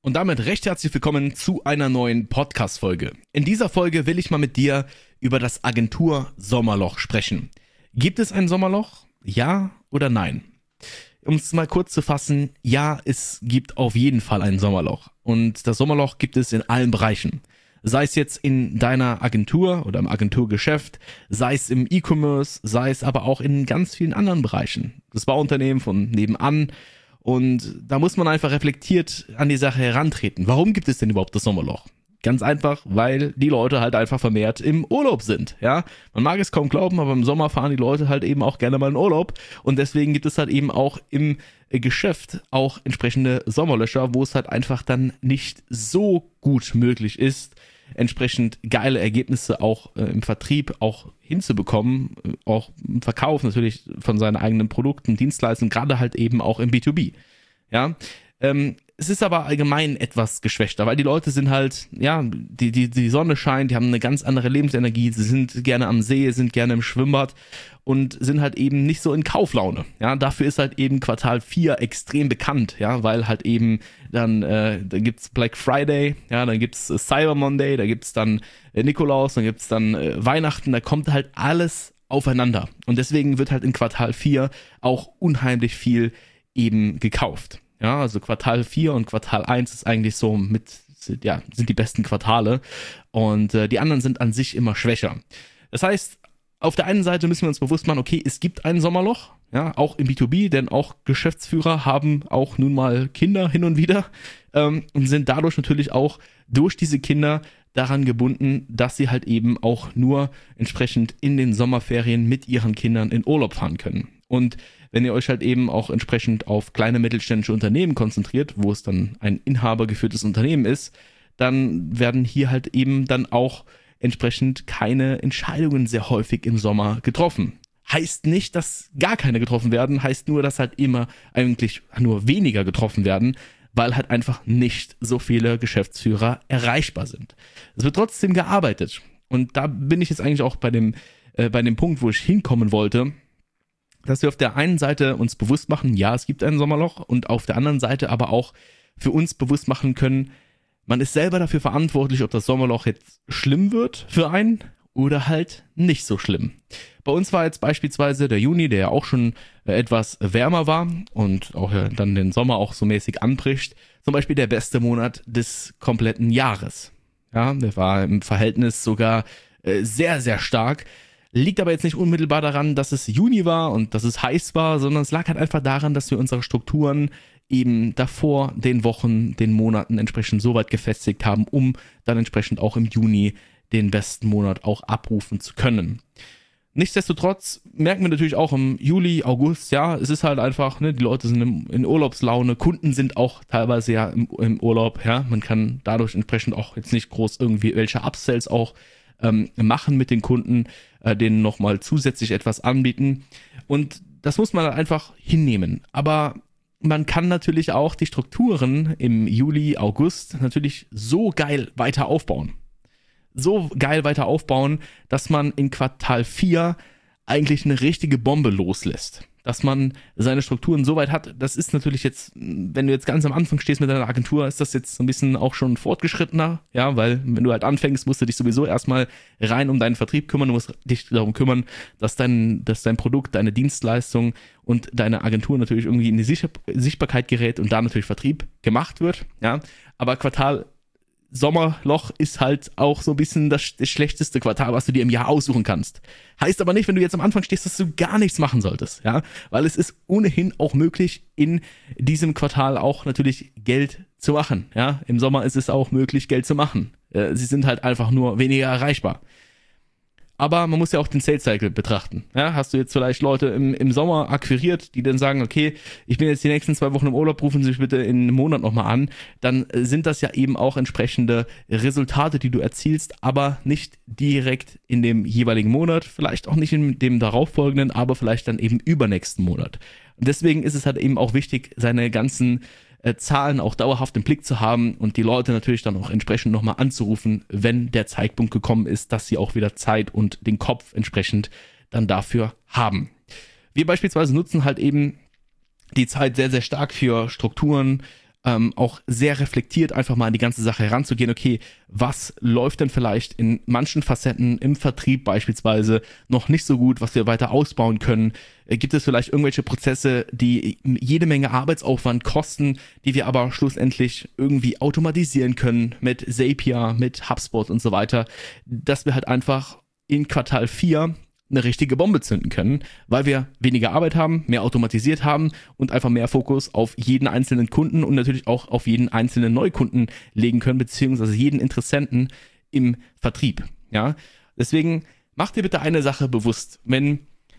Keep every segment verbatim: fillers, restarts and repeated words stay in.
Und damit recht herzlich willkommen zu einer neuen Podcast-Folge. In dieser Folge will ich mal mit dir über das Agentur-Sommerloch sprechen. Gibt es ein Sommerloch? Ja oder nein? Um es mal kurz zu fassen, ja, es gibt auf jeden Fall ein Sommerloch. Und das Sommerloch gibt es in allen Bereichen. Sei es jetzt in deiner Agentur oder im Agenturgeschäft, sei es im E-Commerce, sei es aber auch in ganz vielen anderen Bereichen. Das Bauunternehmen von nebenan. Und da muss man einfach reflektiert an die Sache herantreten. Warum gibt es denn überhaupt das Sommerloch? Ganz einfach, weil die Leute halt einfach vermehrt im Urlaub sind, ja. Man mag es kaum glauben, aber im Sommer fahren die Leute halt eben auch gerne mal in Urlaub. Und deswegen gibt es halt eben auch im Geschäft auch entsprechende Sommerlöcher, wo es halt einfach dann nicht so gut möglich ist, entsprechend geile Ergebnisse auch äh, im Vertrieb auch hinzubekommen, äh, auch im Verkauf natürlich von seinen eigenen Produkten, Dienstleistungen, gerade halt eben auch im B zwei B. Ja, ähm, es ist aber allgemein etwas geschwächter, weil die Leute sind halt, ja, die, die, die Sonne scheint, die haben eine ganz andere Lebensenergie, sie sind gerne am See, sind gerne im Schwimmbad und sind halt eben nicht so in Kauflaune. Ja, dafür ist halt eben Quartal vier extrem bekannt, ja, weil halt eben dann, äh, da gibt's Black Friday, ja, dann gibt's äh, Cyber Monday, da gibt's dann äh, Nikolaus, dann gibt's dann äh, Weihnachten, da kommt halt alles aufeinander. Und deswegen wird halt in Quartal vier auch unheimlich viel eben gekauft. Ja, also Quartal vier und Quartal eins ist eigentlich so mit, ja, sind die besten Quartale und äh, die anderen sind an sich immer schwächer. Das heißt, auf der einen Seite müssen wir uns bewusst machen, okay, es gibt ein Sommerloch, ja, auch im B zwei B, denn auch Geschäftsführer haben auch nun mal Kinder hin und wieder ähm, und sind dadurch natürlich auch durch diese Kinder daran gebunden, dass sie halt eben auch nur entsprechend in den Sommerferien mit ihren Kindern in Urlaub fahren können. Und wenn ihr euch halt eben auch entsprechend auf kleine mittelständische Unternehmen konzentriert, wo es dann ein inhabergeführtes Unternehmen ist, dann werden hier halt eben dann auch entsprechend keine Entscheidungen sehr häufig im Sommer getroffen. Heißt nicht, dass gar keine getroffen werden, heißt nur, dass halt immer eigentlich nur weniger getroffen werden, weil halt einfach nicht so viele Geschäftsführer erreichbar sind. Es wird trotzdem gearbeitet. Und da bin ich jetzt eigentlich auch bei dem, äh, bei dem Punkt, wo ich hinkommen wollte, dass wir auf der einen Seite uns bewusst machen, ja, es gibt ein Sommerloch und auf der anderen Seite aber auch für uns bewusst machen können, man ist selber dafür verantwortlich, ob das Sommerloch jetzt schlimm wird für einen oder halt nicht so schlimm. Bei uns war jetzt beispielsweise der Juni, der ja auch schon etwas wärmer war und auch dann den Sommer auch so mäßig anbricht, zum Beispiel der beste Monat des kompletten Jahres. Ja, der war im Verhältnis sogar sehr, sehr stark. Liegt aber jetzt nicht unmittelbar daran, dass es Juni war und dass es heiß war, sondern es lag halt einfach daran, dass wir unsere Strukturen eben davor den Wochen, den Monaten entsprechend so weit gefestigt haben, um dann entsprechend auch im Juni den besten Monat auch abrufen zu können. Nichtsdestotrotz merken wir natürlich auch im Juli, August, ja, es ist halt einfach, ne, die Leute sind im, in Urlaubslaune, Kunden sind auch teilweise ja im, im Urlaub, ja, man kann dadurch entsprechend auch jetzt nicht groß irgendwie welche Upsells auch ähm, machen mit den Kunden, äh, denen nochmal zusätzlich etwas anbieten und das muss man einfach hinnehmen, aber man kann natürlich auch die Strukturen im Juli, August natürlich so geil weiter aufbauen. So geil weiter aufbauen, dass man in Quartal vier eigentlich eine richtige Bombe loslässt. Dass man seine Strukturen so weit hat, das ist natürlich jetzt, wenn du jetzt ganz am Anfang stehst mit deiner Agentur, ist das jetzt so ein bisschen auch schon fortgeschrittener, ja, weil wenn du halt anfängst, musst du dich sowieso erstmal rein um deinen Vertrieb kümmern, du musst dich darum kümmern, dass dein, dass dein Produkt, deine Dienstleistung und deine Agentur natürlich irgendwie in die Sicher- Sichtbarkeit gerät und da natürlich Vertrieb gemacht wird, ja, aber Quartal Sommerloch ist halt auch so ein bisschen das, das schlechteste Quartal, was du dir im Jahr aussuchen kannst. Heißt aber nicht, wenn du jetzt am Anfang stehst, dass du gar nichts machen solltest, ja, weil es ist ohnehin auch möglich, in diesem Quartal auch natürlich Geld zu machen, ja. Im Sommer ist es auch möglich, Geld zu machen. Äh, sie sind halt einfach nur weniger erreichbar. Aber man muss ja auch den Sales Cycle betrachten. Ja, hast du jetzt vielleicht Leute im, im Sommer akquiriert, die dann sagen, okay, ich bin jetzt die nächsten zwei Wochen im Urlaub, rufen Sie mich bitte in einem Monat nochmal an, dann sind das ja eben auch entsprechende Resultate, die du erzielst, aber nicht direkt in dem jeweiligen Monat, vielleicht auch nicht in dem darauffolgenden, aber vielleicht dann eben übernächsten Monat. Und deswegen ist es halt eben auch wichtig, seine ganzen äh, Zahlen auch dauerhaft im Blick zu haben und die Leute natürlich dann auch entsprechend nochmal anzurufen, wenn der Zeitpunkt gekommen ist, dass sie auch wieder Zeit und den Kopf entsprechend dann dafür haben. Wir beispielsweise nutzen halt eben die Zeit sehr, sehr stark für Strukturen, ähm, auch sehr reflektiert einfach mal an die ganze Sache heranzugehen. Okay, was läuft denn vielleicht in manchen Facetten im Vertrieb beispielsweise noch nicht so gut, was wir weiter ausbauen können? Äh, gibt es vielleicht irgendwelche Prozesse, die jede Menge Arbeitsaufwand kosten, die wir aber schlussendlich irgendwie automatisieren können mit Zapier, mit HubSpot und so weiter, dass wir halt einfach in Quartal vier eine richtige Bombe zünden können, weil wir weniger Arbeit haben, mehr automatisiert haben und einfach mehr Fokus auf jeden einzelnen Kunden und natürlich auch auf jeden einzelnen Neukunden legen können, beziehungsweise jeden Interessenten im Vertrieb. Ja, deswegen mach dir bitte eine Sache bewusst, wenn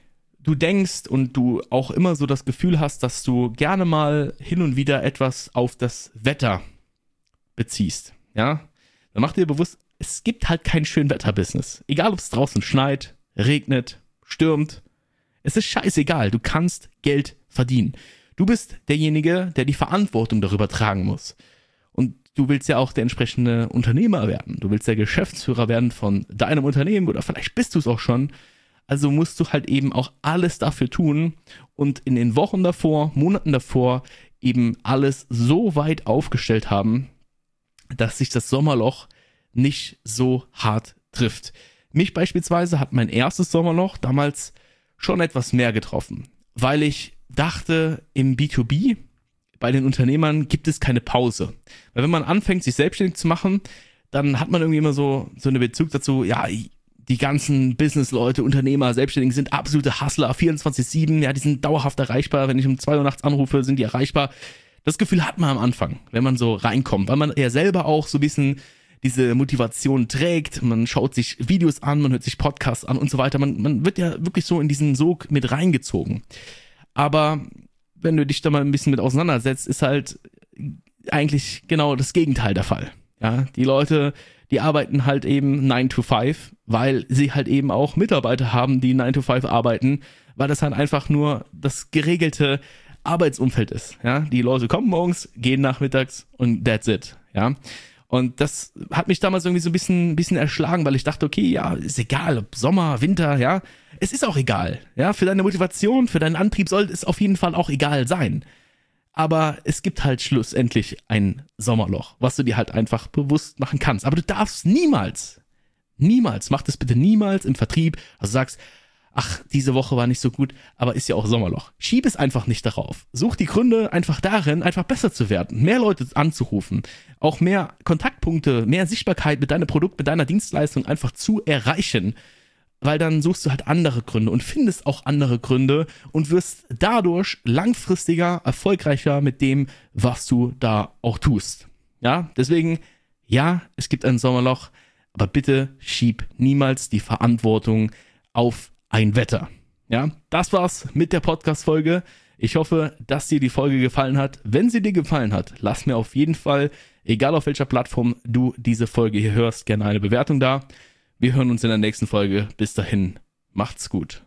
du denkst und du auch immer so das Gefühl hast, dass du gerne mal hin und wieder etwas auf das Wetter beziehst, ja, dann mach dir bewusst, es gibt halt kein Schönwetter-Business. Egal, ob es draußen schneit, regnet, stürmt, es ist scheißegal, du kannst Geld verdienen. Du bist derjenige, der die Verantwortung darüber tragen muss. Und du willst ja auch der entsprechende Unternehmer werden. Du willst der Geschäftsführer werden von deinem Unternehmen oder vielleicht bist du es auch schon. Also musst du halt eben auch alles dafür tun und in den Wochen davor, Monaten davor eben alles so weit aufgestellt haben, dass sich das Sommerloch nicht so hart trifft. Mich beispielsweise hat mein erstes Sommerloch damals schon etwas mehr getroffen, weil ich dachte, im B zwei B, bei den Unternehmern, gibt es keine Pause. Weil wenn man anfängt, sich selbstständig zu machen, dann hat man irgendwie immer so, so einen Bezug dazu, ja, die ganzen Businessleute, Unternehmer, Selbstständigen sind absolute Hustler, vierundzwanzig sieben, ja, die sind dauerhaft erreichbar. Wenn ich um zwei Uhr nachts anrufe, sind die erreichbar. Das Gefühl hat man am Anfang, wenn man so reinkommt, weil man ja selber auch so ein bisschen diese Motivation trägt, man schaut sich Videos an, man hört sich Podcasts an und so weiter, man, man wird ja wirklich so in diesen Sog mit reingezogen. Aber wenn du dich da mal ein bisschen mit auseinandersetzt, ist halt eigentlich genau das Gegenteil der Fall. Ja, die Leute, die arbeiten halt eben nine to five, weil sie halt eben auch Mitarbeiter haben, die nine to five arbeiten, weil das halt einfach nur das geregelte Arbeitsumfeld ist. Ja, die Leute kommen morgens, gehen nachmittags und that's it. Ja. Und das hat mich damals irgendwie so ein bisschen, bisschen erschlagen, weil ich dachte, okay, ja, ist egal, ob Sommer, Winter, ja, es ist auch egal. Ja, für deine Motivation, für deinen Antrieb soll es auf jeden Fall auch egal sein. Aber es gibt halt schlussendlich ein Sommerloch, was du dir halt einfach bewusst machen kannst. Aber du darfst niemals, niemals, mach das bitte niemals im Vertrieb, also sagst, ach, diese Woche war nicht so gut, aber ist ja auch Sommerloch. Schieb es einfach nicht darauf. Such die Gründe einfach darin, einfach besser zu werden, mehr Leute anzurufen, auch mehr Kontaktpunkte, mehr Sichtbarkeit mit deinem Produkt, mit deiner Dienstleistung einfach zu erreichen, weil dann suchst du halt andere Gründe und findest auch andere Gründe und wirst dadurch langfristiger, erfolgreicher mit dem, was du da auch tust. Ja, deswegen, ja, es gibt ein Sommerloch, aber bitte schieb niemals die Verantwortung auf ein Wetter. Ja, das war's mit der Podcast-Folge. Ich hoffe, dass dir die Folge gefallen hat. Wenn sie dir gefallen hat, lass mir auf jeden Fall, egal auf welcher Plattform du diese Folge hier hörst, gerne eine Bewertung da. Wir hören uns in der nächsten Folge. Bis dahin, macht's gut.